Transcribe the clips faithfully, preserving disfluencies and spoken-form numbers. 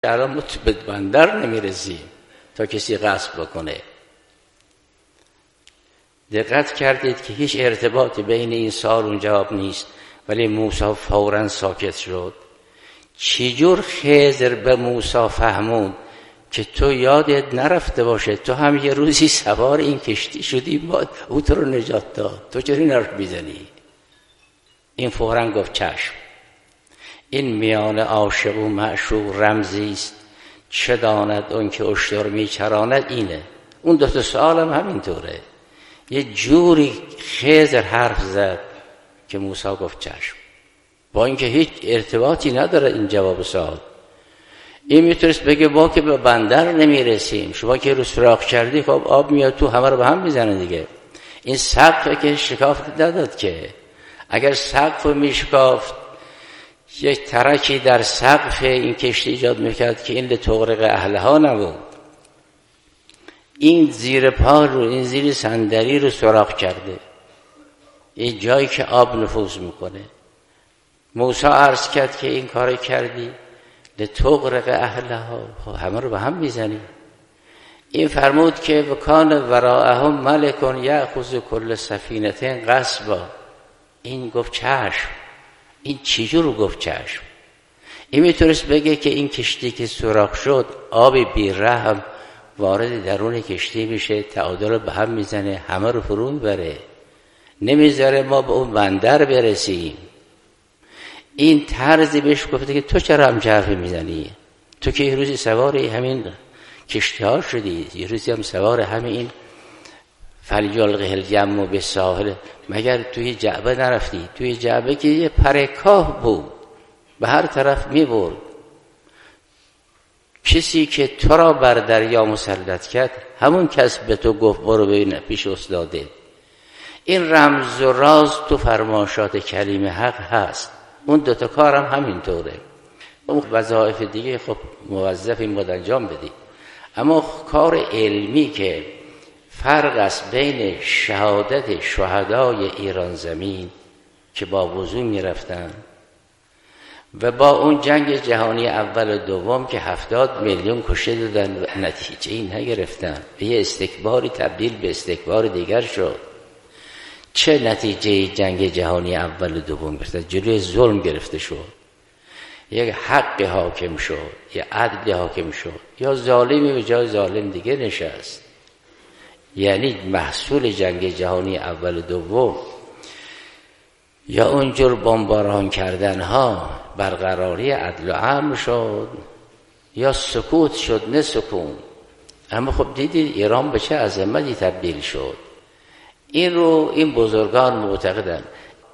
الان ما به بندر نمیرسیم تا کسی غصب بکنه. دقت کردید که هیچ ارتباطی بین این سوال و جواب نیست، ولی موسی فوراً ساکت شد. چجور خضر به موسی فهمون که تو یادت نرفته باشه تو هم یه روزی سوار این کشتی شدی، ما او تو رو نجات داد، تو چرا این حرف میزنی؟ این فوراً گفت چشم. این میان عاشق و معشوق رمزی است، چه داند اون که اشتر میچراند. اینه اون دو تا سوال هم همینطوره. یه جوری خضر حرف زد که موسی گفت چشم، با اینکه هیچ ارتباطی نداره این جواب سوال. این میتونست بگه با که به بندر نمیرسیم، شما که رو سوراخ کردی خب آب میاد تو، همه رو به هم میزنه دیگه. این سقف که شکافت نداد که، اگر سقف رو میشکافت یک ترکی در سقف این کشتی ایجاد میکرد که این لتغرق اهلها نبود. این زیر پا رو، این زیر صندلی رو سوراخ کرده، این جایی که آب نفوذ میکنه. موسی عرض کرد که این کار کردی لتغرق اهلها، همه رو به هم میزنی. این فرمود که وکان وراءهم ملک یأخذ کل سفینه غصبا. این گفت چشم. این چجور گفت چشم؟ این میتونست بگه که این کشتی که سوراخ شد آب بی‌رحم وارد درون کشتی میشه، تعادل به هم میزنه، همه رو فرو میبره، نمیذاره ما به اون بندر برسیم. این طرزی بهش گفته که تو چرا هم حرفی میزنی؟ تو که یه روزی سوار همین کشتی ها شدی، یه روزی هم سوار همین فلیلقه الجم به ساحل، مگر توی جعبه نرفتی؟ توی جعبه که یه پرکاه بود به هر طرف میبرد. کسی که تو را بر دریا مسلط کرد همون کس به تو گفت برو ببین پیش استاده. این رمز و راز تو فرماشات کلیم حق هست. اون دوتا کار هم همینطوره. اون وظایف دیگه خب موظف این بود انجام بدی، اما کار علمی که فرق است بین شهادت شهدای ایران زمین که با وضو می رفتن و با اون جنگ جهانی اول و دوم که هفتاد میلیون کشته دادن و نتیجه این نگرفتن، یه استکباری تبدیل به استکبار دیگر شد. چه نتیجه جنگ جهانی اول و دوم گرفت؟ جلوی ظلم گرفته شد، یک حق حاکم شد، یک عدل حاکم شد، یا ظالمی به جای ظالم دیگه نشست. یعنی محصول جنگ جهانی اول و دوم یا اونجور بمباران کردن ها برقراری عدل و امن شد یا سکوت شد نه سکون. اما خب دیدید ایران به چه عظمتی تبدیل شد. این رو این بزرگان معتقدن.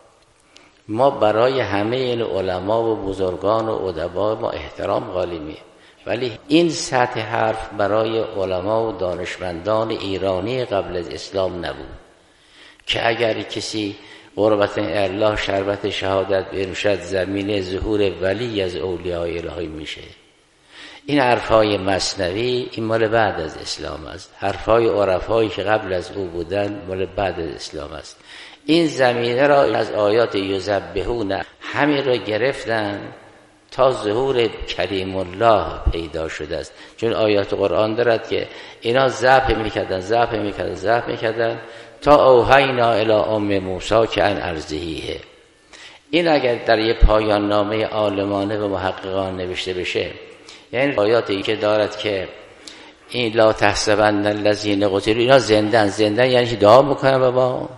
ما برای همه این علما و بزرگان و ادبا ما احترام قائلیم، ولی این سطح حرف برای علما و دانشمندان ایرانی قبل از اسلام نبود که اگر کسی قربت الله شربت شهادت بنوشد زمین ظهور ولی از اولیاء الهی میشه. این حرفای مثنوی این مال بعد از اسلام است. حرفای عرفایی که قبل از او بودن مال بعد از اسلام است. این زمینه را از آیات یذبحون همین را گرفتن تا ظهور کریم الله پیدا شده است. چون آیات قرآن دارد که اینا ذبح میکردن ذبح میکردن ذبح میکردن تا اوحینا الی ام موسی که ان ارضیه. این اگر در یه پایان نامه عالمانه و محققان نوشته بشه، یعنی آیاتی که دارد که این لا تحسبن الذین قتلوا، اینا زندن زندن یعنی دعا میکنن بابا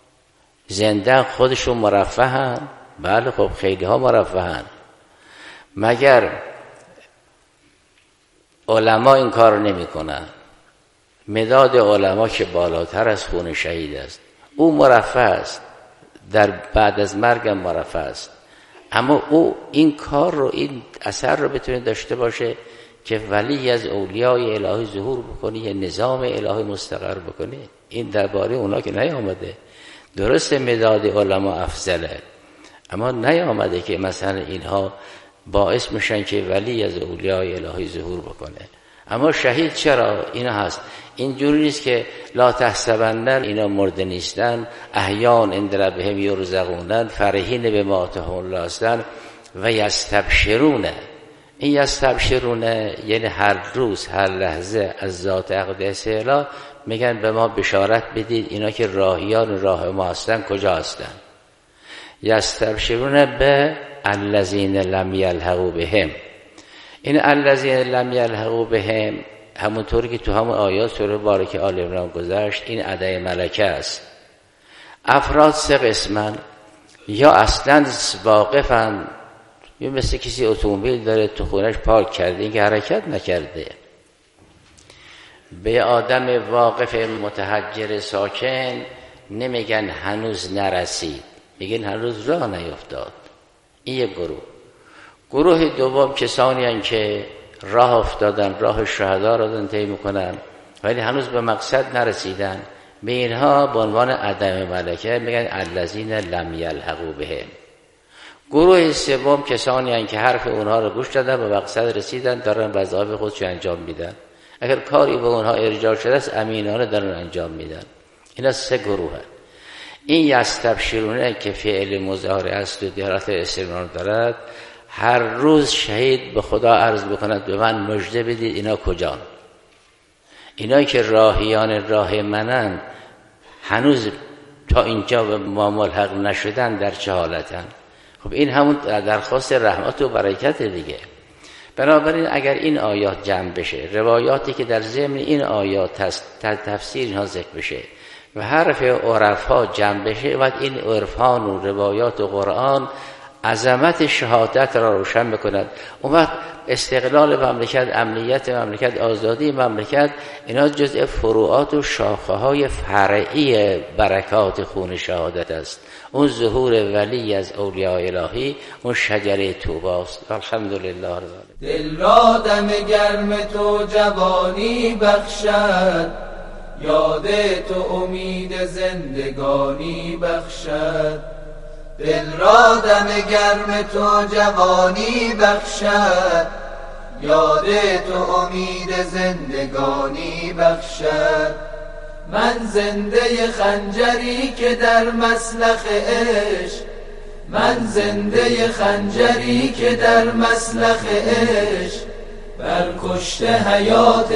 زندن خودشون مرفهن. بله خب خیلی ها مرفهن، مگر علما این کار نمی کنن؟ مداد علما که بالاتر از خون شهید است، او مرفه است، در بعد از مرگ هم مرفه است، اما او این کار رو این اثر رو بتونه داشته باشه که ولی از اولیاء الهی ظهور بکنه، یه نظام الهی مستقر بکنه. این درباره اونا که نیامده. درسته مداد علما افضله، اما نیامده که مثلا اینها باعث میشن که ولی از اولیاء الهی ظهور بکنه. اما شهید چرا اینا هست؟ اینجوری نیست که لا تحسبن اینا مرده نیستن، احیان عند ربهم یرزقون، فرحین بما آتاهم الله هستن و یستبشرون. این یستبشرونه یعنی هر روز هر لحظه از ذات اقدس اله میگن به ما بشارت بدید اینا که راهیان راه ما هستن کجا هستن. یستبشرونه به الذین لم یلحقوا بهم. این الذین لم یلحقوا بهم همونطوری که تو همون آیات سوره بارکه آل عمران گذشت این عدد ملکه است. افراد سه قسمن، یا اصلا واقفن، یا مثل کسی اتومبیل داره تو خونش پارک کرده این که حرکت نکرده. به آدم واقف متحجر ساکن نمیگن هنوز نرسید، میگن هنوز راه نیفتاد. این یک گروه. گروه دوم کسانی هستند که راه افتادن، راه شهدا را دارن طی میکنن ولی هنوز به مقصد نرسیدن، به اینها به عنوان عدم ملکه میگن الذین لم یلحقوا بهم. گروه سوم کسانی هستند که حرف اونها رو گوش دادن به مقصد رسیدن، دارن وظایف خودشون انجام میدن، اگر کاری به اونها ارجاع شده است امینانه دارن انجام میدن. اینا سه گروه هست. این یستبشرونه که فعل مضارع است و دلالت استمرار دارد، هر روز شهید به خدا عرض بکند به من مژده بدید اینا کجان. اینا که راهیان راه منن هنوز تا اینجا به ما ملحق نشدن در چه حالتن؟ خب این همون درخواست رحمت و برکت دیگه. بنابراین اگر این آیات جمع بشه، روایاتی که در ضمن این آیات هست تفسیر اینها ذکر بشه و حرف عرفا جمع بشه، و این عرفان و روایات و قرآن عظمت شهادت را روشن بکند. اون وقت استقلال مملکت، امنیت مملکت، آزادی مملکت، اینا جزء فروعات و شاخه های فرعی برکات خون شهادت است. اون ظهور ولی از اولیاء الهی، اون شجره توبه است. الحمدلله رب العالمین. دل را دم گرم تو جوانی بخشد، یاد تو امید زندگانی بخشد. دل را دم گرم تو جوانی بخشد، یاد تو امید زندگانی بخشد. من زنده خنجری که در مسلخ عشق، من زنده خنجری که در مسلخ عشق، بر کشته حیات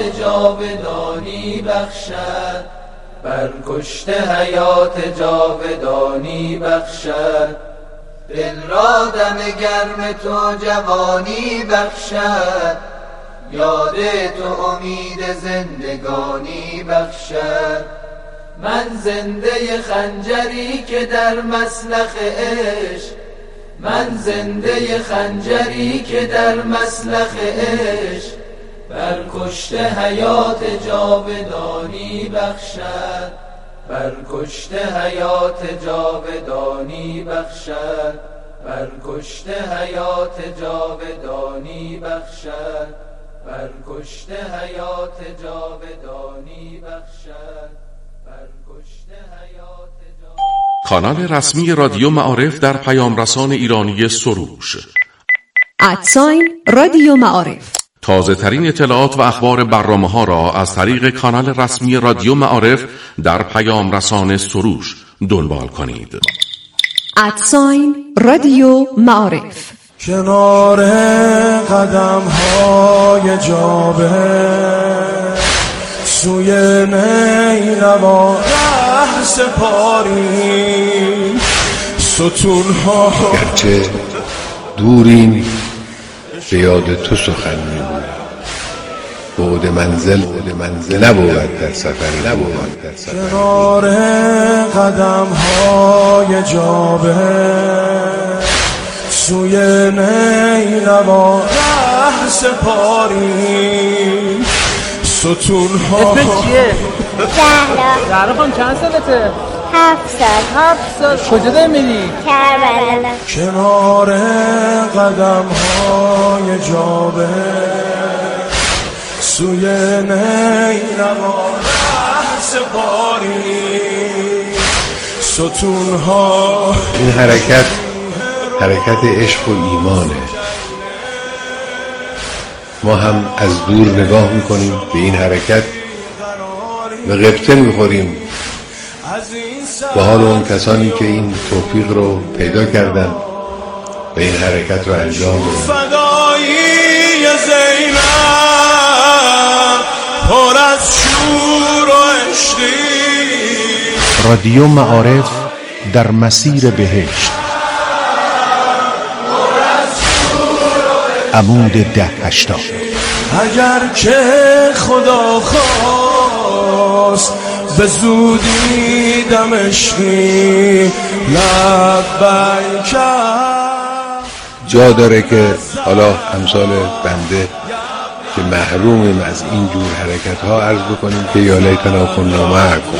جاودانی بخشد، بر کشته حیات جاودانی بخشد. دل را دم گرم تو جوانی بخشد، یاد تو امید زندگانی بخشد. من زنده خنجری که در مسلخ عشق، من زنده خنجری که در مسلخ عشق، بر کشته حیات جاودانی بخشد، بر کشته حیات جاودانی بخشد، بر کشته حیات جاودانی بخشد، بر کشته حیات جاودانی بخشد، بر کشته حیات جاودانی. کانال رسمی رادیو معارف در پیام رسان ایرانی سروش ادساین رادیو معارف. تازه ترین اطلاعات و اخبار برنامه ها را از طریق کانال رسمی رادیو معارف در پیام رسان سروش دنبال کنید. ادساین رادیو معارف. کنار قدم های جابه سوی نینوا ره سپاری ستون ها. گرچه دوریم به یاد تو سخن می‌گویم، بعد منزل نبود در سفری نبود در سفری. کنار قدم های جابه سوی نینوا ره سپاری ستون ها. اسمت چیه؟ زهرا. زهرا خانم چند سالته؟ هفت سال. هفت سال. کجا داری میری؟ کربلا. کنار قدم های جابه سوی نینوا ره سپاری ستون ها. این حرکت حرکت عشق و ایمانه. ما هم از دور نگاه میکنیم به این حرکت و غبطه میخوریم با حال اون کسانی که این توفیق رو پیدا کردن و این حرکت رو انجام دادن. فدایی رادیو معارف در مسیر بهشت. عمود ده هشتاد. اگر که خدا خواست به زودی دمشقی لبیک. جا داره که حالا امثال بنده که محرومیم از این جور حرکت ها عرض بکنیم که یا لیتنا کنا معکم.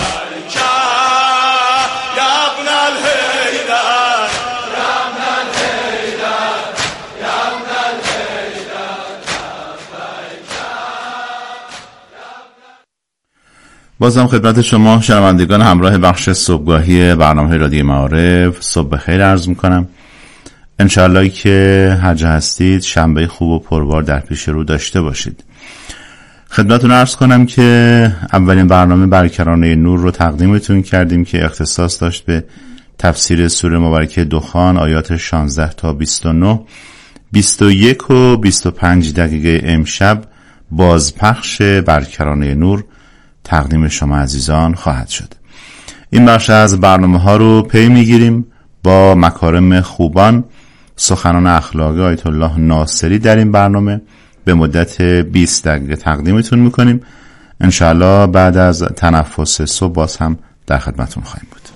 بازم خدمت شما شنوندگان همراه بخش صبحگاهی برنامه رادیو معارف صبح بخیر عرض میکنم. انشالله که هر جا هستید شنبه خوب و پربار در پیش رو داشته باشید. خدمتتون عرض کنم که اولین برنامه برکرانه نور رو تقدیمتون کردیم که اختصاص داشت به تفسیر سوره مبارکه دخان آیات شانزده تا بیست و نه. بیست و یک و بیست و پنج دقیقه امشب بازپخش برکرانه نور تقدیم شما عزیزان خواهد شد. این بخش از برنامه ها رو پی میگیریم با مکارم خوبان، سخنان اخلاقی آیت الله ناصری در این برنامه به مدت بیست دقیقه تقدیمتون میکنیم. انشاءالله بعد از تنفس صبح باز هم در خدمتون خواهیم بود.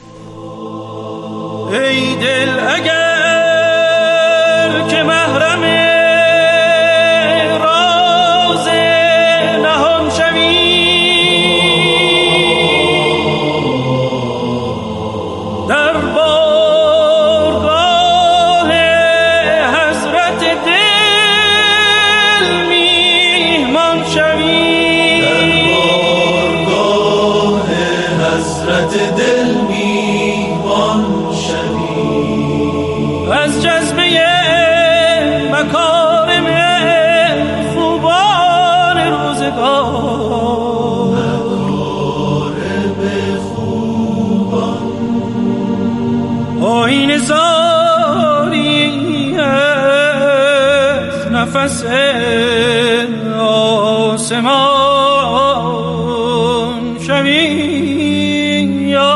ای دل اگر که محرم راز نهان شوی، در بارگاه حضرت دل میهمان شوی، در بارگاه حضرت دل میهمان شوی، از جذبه مکارم خوبان روزگار، مکارم خوبان آیین زاری از نفس آسمان شوی، یا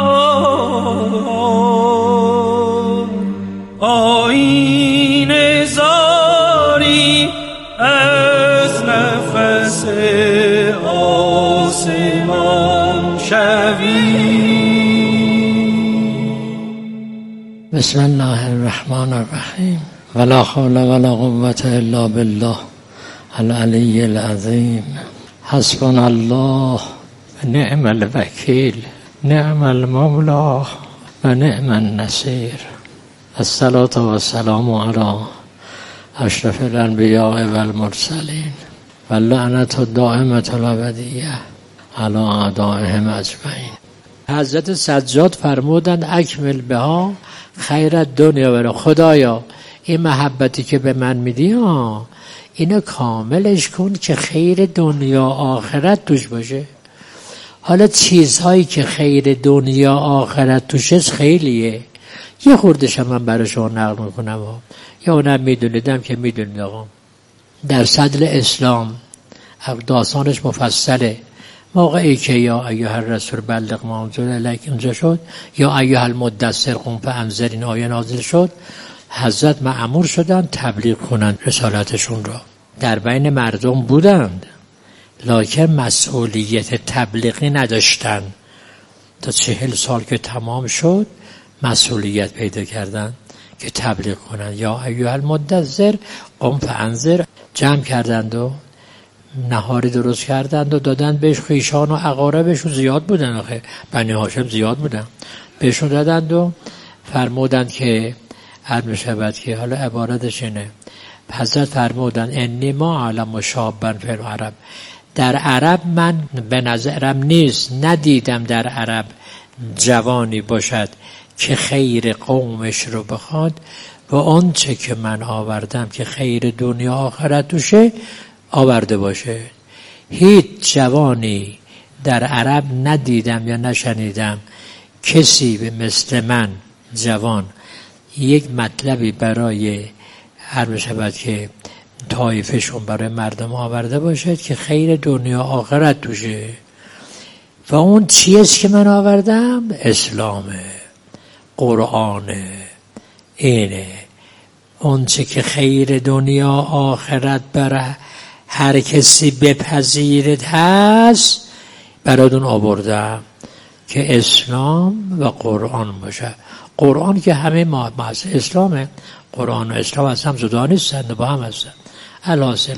آیین زاری از نفس آسمان شوی. بسم الله الرحمن الرحیم. ولا حول ولا قوة الا بالله العلی العظیم. حسبنا الله و نعم الوکیل، نعم المولا و نعم النصیر. الصلاة و السلام علی اشرف الانبیاء و المرسلین و لعنت الدائمة الابدیه علی اعدائهم اجمعین. حضرت سجاد فرمودند اکمل بها خیر الدنیا و خدایا این محبتی که به من میدی ها اینو کاملش کن که خیر دنیا آخرت توش باشه. حالا چیزهایی که خیر دنیا آخرت توش خیلیه، یه خوردش هم من برای شما نقل میکنم ها. یا اونم میدونیدم که میدونید آقا در صدر اسلام داستانش مفصله. موقعی که یا ایها الرسول بلغ ما انزل الیک اینجا شد، یا ایها المدثر قم فانذر این آیه نازل شد، حضرت مأمور شدن تبلیغ کنند رسالتشون را. در بین مردم بودند لکن مسئولیت تبلیغی نداشتن. تا چهل سال که تمام شد مسئولیت پیدا کردن که تبلیغ کنند. یا ایها المدثر قم فانذر جمع کردند و نهاری درست کردند و دادند بهش. خویشان و اقاربشون زیاد بودن، آخه بنی هاشم زیاد بودن، بهشون دادند و فرمودند که عرض می‌شود که حالا عبارتش اینه. حضرت فرمودند انی ما علم شابا فی العرب، در عرب من به نظرم نیست، ندیدم در عرب جوانی باشد که خیر قومش رو بخواد و آنچه که من آوردم که خیر دنیا آخرت توشه آورده باشه. هیچ جوانی در عرب ندیدم یا نشنیدم کسی به مثل من جوان یک مطلبی برای هر بشود که طایفشون برای مردم آورده باشد که خیر دنیا آخرت توشه. و اون چیست که من آوردم؟ اسلامه، قرآنه، اینه اون چه که خیر دنیا آخرت برای هر کسی بپذیرد هست براتون آوردم که اسلام و قرآن باشه. قرآن که همه ما از اسلامه، قرآن و اسلام از هم جدا نیستند، با هم هستند. الحاصل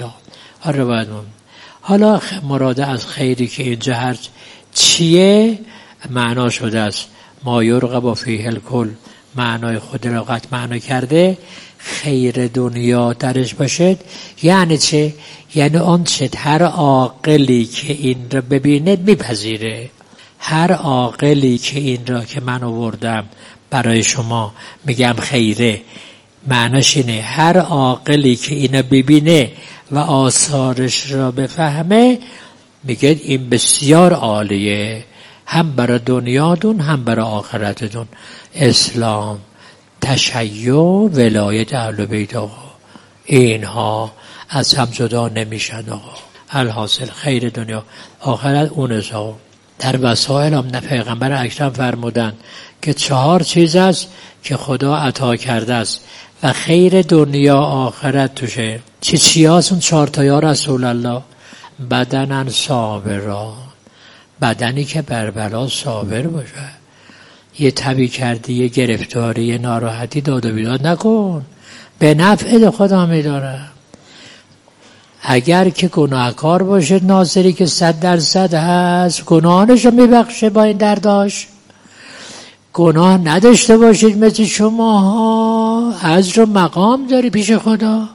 حالا مراد از خیری که اینجا هر چیه معنا شده است، ما یرغب فیه الکل، معنای خود را قط معنا کرده، خیر دنیا درش باشد. یعنی چه؟ یعنی آن چه هر عاقلی که این را ببینه میپذیره. هر عاقلی که این را که من آوردم برای شما میگم خیره، معناش اینه هر عاقلی که اینو ببینه و آثارش را بفهمه میگه این بسیار عالیه، هم برای دنیاتون هم برای آخرتتون. اسلام، تشیع، ولایت اهل بیت، آقا اینها از هم جدا نمیشن آقا. الحاصل خیر دنیا آخرت اون است. در وسائل هم پیغمبر اکرم فرمودن که چهار چیز است که خدا عطا کرده است و خیر دنیا آخرت توشه. چی چی هست اون چهار تا یا رسول الله؟ بدنن صابران، بدنی که بر بلا صابر باشه. یه تبی کردی، یه گرفتاری، یه ناراحتی داد و بیداد نکن، به نفع خدا میداره. اگر که گناهکار باشه ناصری که صد درصد هست گناهانشو میبخشه با این درداش. گناه نداشته باشید مثل شماها عجر و مقام داری پیش خدا.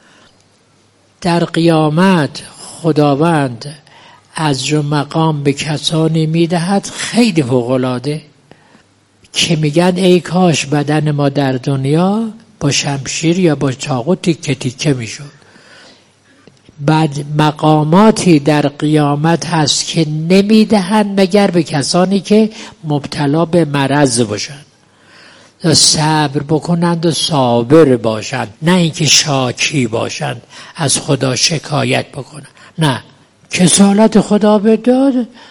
در قیامت خداوند عجر و مقام به کسانی میدهد خیلی فوق‌العاده که میگن ای کاش بدن ما در دنیا با شمشیر یا با چاقو تیکه تیکه میشد. بعد مقاماتی در قیامت هست که نمیدهند مگر به کسانی که مبتلا به مرض باشند، صبر بکنند و صابر باشند، نه اینکه شاکی باشند از خدا شکایت بکنند. نه، کسالت خدا بداد،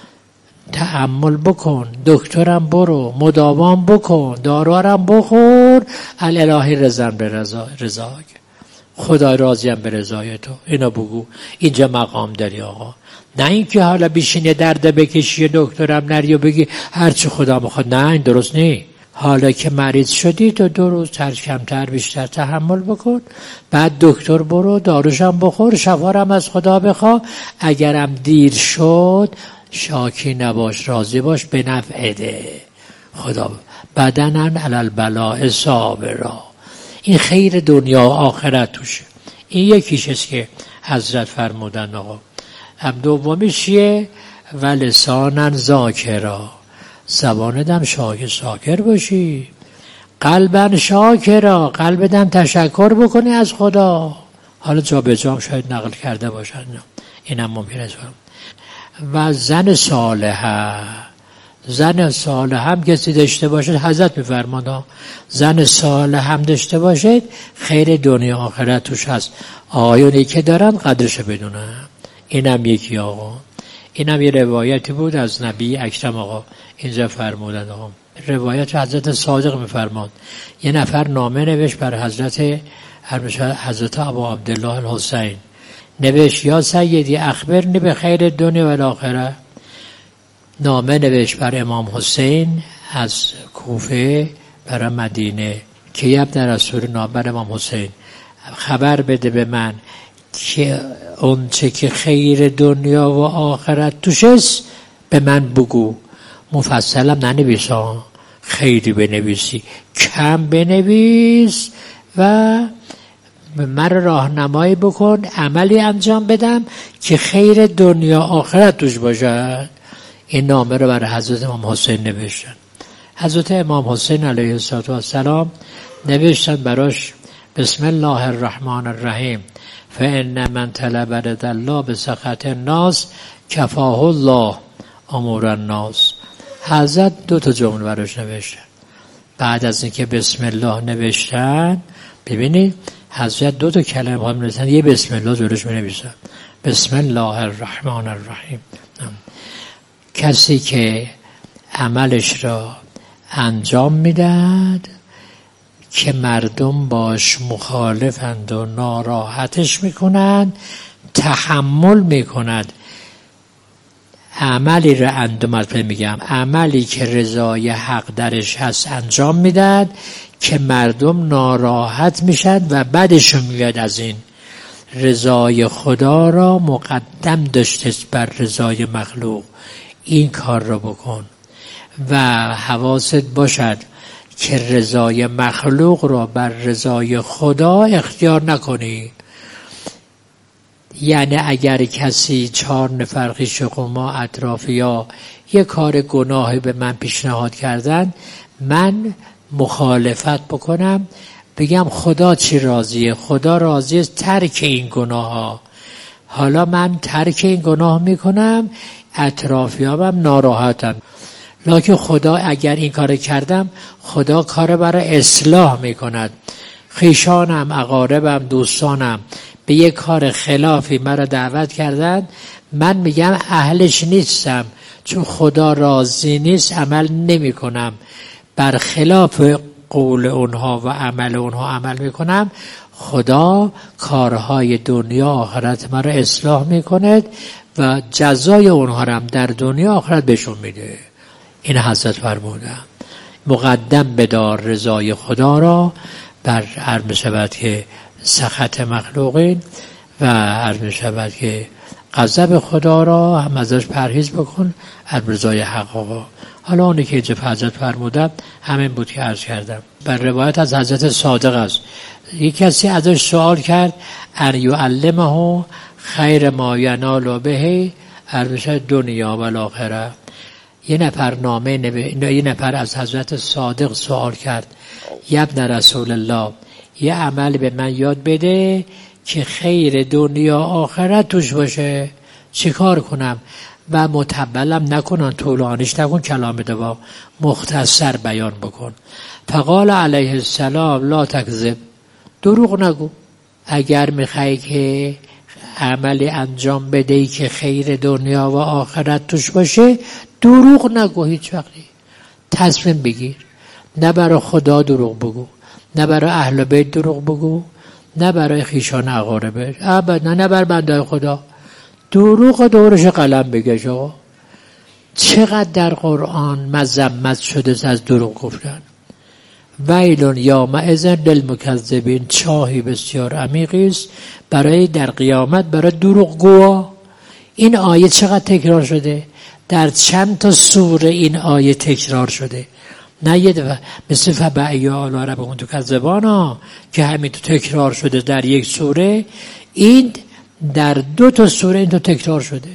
تحمل بکن، دکترم برو، مداوام بکن، داروارم بخور، الالهی رضا به رضا رضاک، خدا راضیم به رضای تو. اینو بگو، اینجا مقام داری آقا. نه اینکه حالا بشینه درد بکشی دکترم نری و بگی هرچی خدا میخواد. نه، این درست نیست. حالا که مریض شدی تو دو روز تر کمتر بیشتر تحمل بکن، بعد دکتر برو، داروشم بخور، شفارم از خدا بخوا. اگرم دیر شد شاکی نباش، راضی باش، به نفع ده خدا. بدنن علی البلاء صابرا، این خیر دنیا و آخرت توشه. این یکیش است که حضرت فرمودن آقا. هم دومیش چیه؟ و لسانن ذاکرا، زبانتم شاکر شاکر باشی، قلبن شاکرا، قلبتم تشکر بکنی از خدا. حالا جا به جا شاید نقل کرده باشن، اینم ممکنه است. و زن صالحه، زن صالح هم کسی داشته باشد، حضرت میفرماند زن صالح هم داشته باشد خیر دنیا آخرت توش هست. آیونی که دارن قدرش بدونن. اینم یکی آقا. اینم یه روایتی بود از نبی اکرم آقا، اینجا فرمودن آقا. روایت حضرت صادق میفرماد یه نفر نامه نوشت بر حضرت حضرت ابو عبدالله الحسین، نوشت یا سیدی اخبرنی به خیر دنیا و الاخره. نامه نوشت بر امام حسین از کوفه برای مدینه که ابن رسول نامه بر امام حسین خبر بده به من که اون چه که خیر دنیا و آخرت توش است به من بگو. مفصلم ننویسا، خیلی بنویسی، کم بنویس و من راهنمایی بکن، عملی انجام بدم که خیر دنیا آخرت توش باشد. این نامه رو برای حضرت امام حسین نوشتن. حضرت امام حسین علیه السلام نوشتن براش بسم الله الرحمن الرحیم فان من طلب رضا الله بسخط الناس کفاه الله امور الناس. حضرت دو تا جمله براش نوشتن. بعد از اینکه بسم الله نوشتن، ببینید حضرت دو تا کلمه هم نوشتن، یه بسم الله جلوش می‌نویسن، بسم الله الرحمن الرحیم. کسی که عملش را انجام میدهد که مردم باش مخالفند و ناراحتش میکنند، تحمل میکند عملی را انجام میگم عملی که رضای حق درش هست انجام میدهد که مردم ناراحت میشن و بعدشون میاد از این. رضای خدا را مقدم داشته بر رضای مخلوق. این کار را بکن و حواست باشد که رضای مخلوق را بر رضای خدا اختیار نکنی. یعنی اگر کسی چهار نفر خویش ما اطرافیا یه کار گناهی به من پیشنهاد کردن، من مخالفت بکنم، بگم خدا چی راضیه؟ خدا راضیه ترک این گناه ها. حالا من ترک این گناه میکنم، اطرافیانم ناراحتم، لکن خدا اگر این کار کردم، خدا کار برای اصلاح میکند. خویشانم، اقاربم، دوستانم به یک کار خلافی مرا دعوت کردن، من میگم اهلش نیستم، چون خدا راضی نیست عمل نمی کنم، برخلاف قول اونها و عمل اونها عمل میکنم. خدا کارهای دنیا آخرت مرا اصلاح میکند و جزای اونها را در دنیا آخرت بهشون میده. این حضرت فرمودن مقدم بدار رضای خدا را بر هر میشود که سخط مخلوقین و هر میشود که غضب خدا را هم ازش پرهیز بکن، هر رضای حق آقا. حالا اونی که اینجا حضرت فرمودن همین بود که عرض کردم. بر روایت از حضرت صادق است، یک کسی ازش سوال کرد ان یعلمه خیر ما ینال به ارزش دنیا و الاخره. یه نفر نامه نبی... یه نفر از حضرت صادق سوال کرد ابن رسول الله یه عمل به من یاد بده که خیر دنیا آخرت توش باشه، چی کار کنم؟ و متبلم نکنن، طولانیش نکن، کلام دوا مختصر بیان بکن. فقال علیه السلام لا تکذب، دروغ نگو. اگر میخوای که عملی انجام بدهی که خیر دنیا و آخرت توش باشه، دروغ نگو هیچ وقتی. تصمیم بگیر، نه برای خدا دروغ بگو، نه برای اهل بیت دروغ بگو، نه برای خیشان اقاربه، ابدا نه برای بنده خدا. دروغ دورش قلم بگش. آقا چقدر در قرآن مذمت شده از دروغ گفتن. ویلون یا معزن للمکذبین، چاهی بسیار عمیقی است برای در قیامت برای دروغ گوها. این آیه چقدر تکرار شده؟ در چند تا سوره این آیه تکرار شده، نه یه دفعه مثل فبعی آلا ربکم تکذبان ها که همین تو تکرار شده در یک سوره. این در دو تا سوره این تو تکرار شده.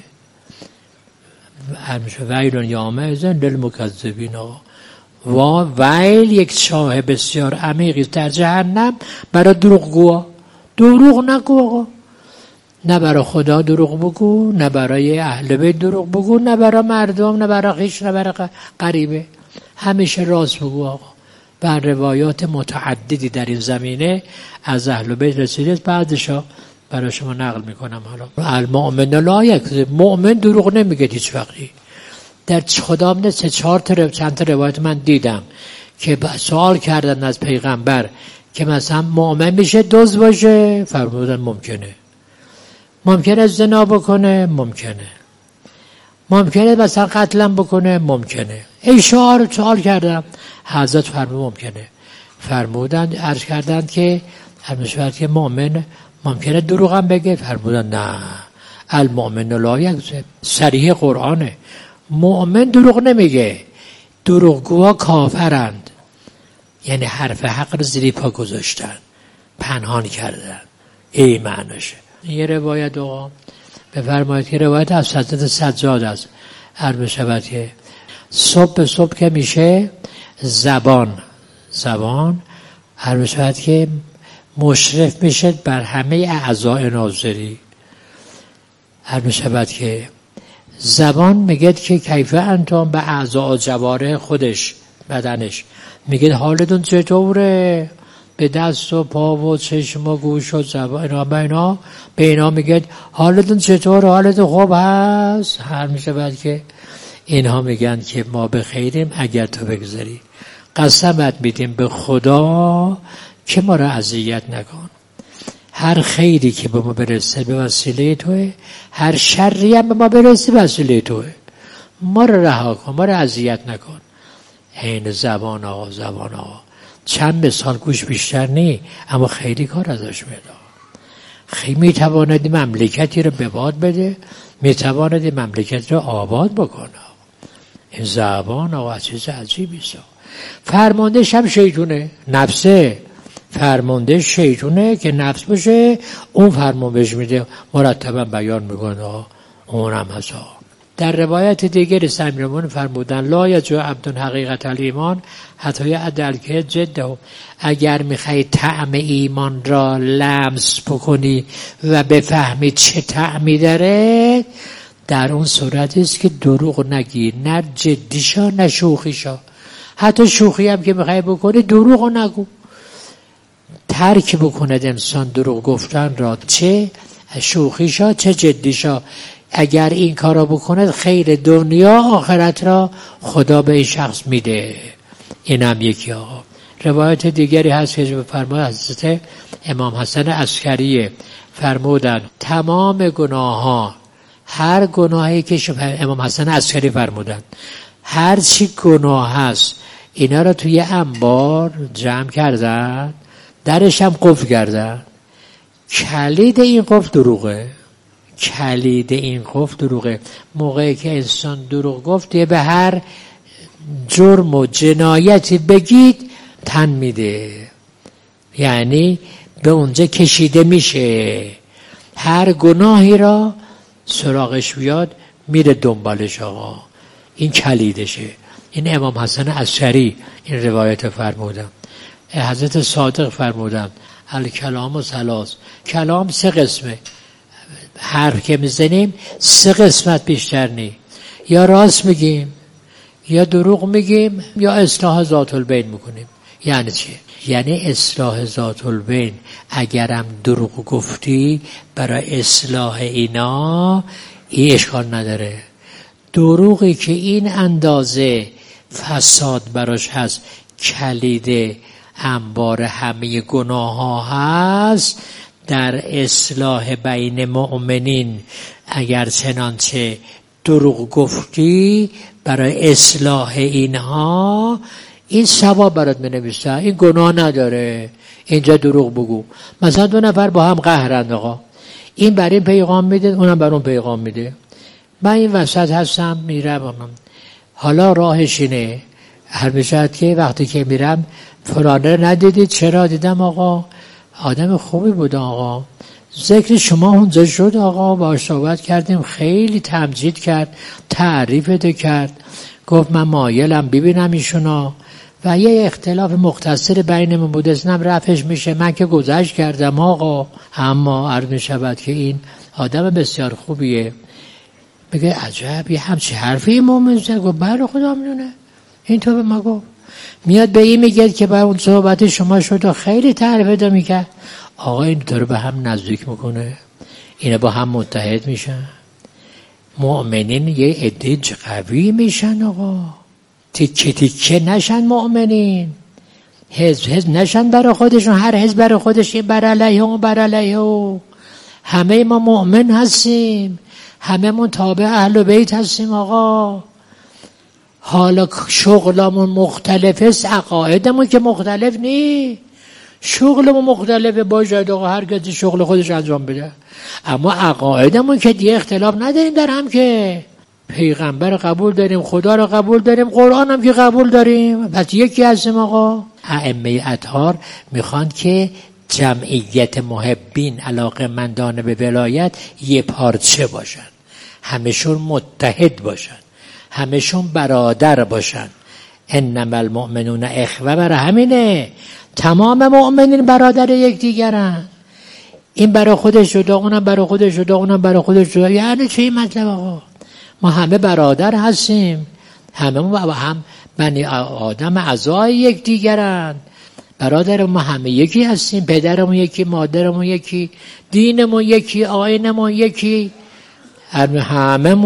همیشه ویلون یا معزن للمکذبین ها، و ویل یک چاه بسیار عمیقی در جهنم برای دروغگوها. دروغ نگو آقا، نه برای خدا دروغ بگو، نه برای اهل بیت دروغ بگو، نه برای مردم، نه برای خویش، نه برای غریبه. همیشه راست بگو آقا. بر روایات متعددی در این زمینه از اهل بیت رسیده، بعضیشا برای شما نقل میکنم. حالا المؤمن لا یکذب، مؤمن دروغ نمیگه هیچ وقتی. در خدا من سه چهار تا چند تا روایت من دیدم که سوال کردن از پیغمبر که مثلا مؤمن میشه دزد باشه، فرمودن ممکنه. ممکنه زنا بکنه، ممکنه. ممکنه مثلا قتلم بکنه، ممکنه. ای شعار سوال کردم، حضرت فرمود ممکنه. فرمودن عرض کردن که همیشه که مؤمن ممکنه دروغم بگه، فرمودن نه، المؤمن لا یکذب، صریح قرآنه. مؤمن دروغ نمیگه، دروغگوها کافرند، یعنی حرف حق رو زیر پا گذاشتن، پنهان کردن. ای معنیشه. یه روایت آقا بفرمایید که روایت از حضرت سجاد است، عرض شود که صبح به صبح که میشه زبان زبان عرض شود که مشرف میشه بر همه اعضای ناظری. عرض شود که زبان میگه که کیفه انتم به اعضاء جواره خودش، بدنش، میگه حالتون چطوره؟ به دست و پا و چشم و گوش و زبان اینا به اینا به اینا میگه حالتون چطوره؟ حالتون خوب هست؟ هر میشه بعد که اینها میگن که ما به خیریم اگر تو بگذاری. قسمت میدیم به خدا که ما را اذیت نکن. هر خیری که به ما برسه به وسیله توه، هر شری هم به ما برسه به وسیله توه. ما را رها کن، ما را اذیت نکن. این زبان آقا، زبان آقا چند مثال گوش بیشتر نی، اما خیلی کار ازش میاد. خیلی میتواند مملکتی رو به باد بده، میتواند مملکت رو آباد بکنه. این زبان آقا چیز عجیبیست. فرماندهش هم شیطونه، نفسه. فرمانده شیطونه که نفس باشه، اون فرمان بهش میده، مرتبا بیان میکنه. اونم هست. در روایت دیگری سمیرمون فرمودن لا یجو عبد حقیقت الایمان حتی یعدل که جده. اگر میخوای طعم ایمان را لمس بکنی و بفهمی چه طعمی داره، در اون صورت است که دروغ نگی، نه جدی شا نه شوخی شا. حتی شوخی هم که میخوای بکنی دروغ نگو. ترک بکند انسان دروغ گفتن را، چه شوخی شا چه جدی شا. اگر این کارا بکند خیر دنیا آخرت را خدا به این شخص میده. این هم یکی. آقا روایت دیگری هست که بفرماید حضرت امام حسن عسکری فرمودن تمام گناه ها، هر گناهی که امام حسن عسکری فرمودن هر چی گناه هست اینا را توی انبار جمع کردن، درش هم قفل کردن. کلید این قفل دروغه. کلید این قفل دروغه. موقعی که انسان دروغ گفت به هر جرم و جنایتی بگید تن میده، یعنی به اونجا کشیده میشه. هر گناهی را سراغش بیاد میره دنبالش. آقا این کلیدشه. این امام حسن عسکری این روایت فرمودن. حضرت صادق فرمودن الکلام و ثلاث. کلام سه قسمه، حرف که میزنیم سه قسمت بیشتر نی. یا راست میگیم، یا دروغ میگیم، یا اصلاح ذات البین میکنیم. یعنی چی؟ یعنی اصلاح ذات البین. اگرم دروغ گفتی برای اصلاح اینا این اشکال نداره. دروغی که این اندازه فساد براش هست، کلید انبار همه گناه ها هست، در اصلاح بین مؤمنین اگر چنانچه دروغ گفتی برای اصلاح اینها، این ثواب برات می‌نویسه، این گناه نداره. اینجا دروغ بگو. مثلا دو نفر با هم قهرند، آقا این برای این پیغام میده، اونم برای اون پیغام میده. من این وسط هستم میرم، حالا راهش اینه، هر میشد که وقتی که میرم فلانه رو ندیدید؟ چرا؟ دیدم آقا آدم خوبی بود، آقا ذکر شما اونجا شد، آقا باهاش صحبت کردیم، خیلی تمجید کرد، تعریفت کرد، گفت من مایلم ببینم ایشونا و یه اختلاف مختصر بینمون بود، اسنم رفعش میشه، من که گذشت کردم آقا. اما عرض میشود که این آدم بسیار خوبیه. میگه عجب یه همچی حرفی مومن زد. گفت بله خدا میدونه. این تو به ما گفت. میاد به این میگه که بر اون صحبت شما شد و خیلی تعریف دا میکرد. آقا این تو رو به هم نزدیک میکنه، اینا با هم متحد میشن. مؤمنین یه عده قوی میشن آقا، تیکه تیکه نشن مؤمنین، حزب حزب نشن برای خودشون، هر حزب برای خودش، این بر علیه و بر علیه و. همه ما مؤمن هستیم، همه من تابع اهل بیت هستیم آقا. حالا شغلمون مختلف است، عقایدمون که مختلف نی. شغلمون مختلف باشه آقا، هر کسی شغل خودش انجام بده، اما عقایدمون که دیگه اختلاف نداریم در هم. که پیغمبر قبول داریم، خدا رو قبول داریم، قرآن هم که قبول داریم، پس یکی هستیم آقا. ائمه اطهار میخوان که جمعیت محبین علاقه‌مندان به ولایت یه پارچه باشن، همشون متحد باشن، همشون برادر باشن. انما المؤمنون اخوه. برای همینه تمام مؤمنین برادر یکدیگرن. این برای خودش شده، اونم برای خودش شده، اونم برای خودش شده. یعنی چی مطلب آقا؟ ما همه برادر هستیم، همه ما هم بنی آدم اعضای یکدیگرن. برادر ما همه یکی هستیم، پدرمون یکی، مادرمون یکی، دینمون یکی، آیینمون یکی، همه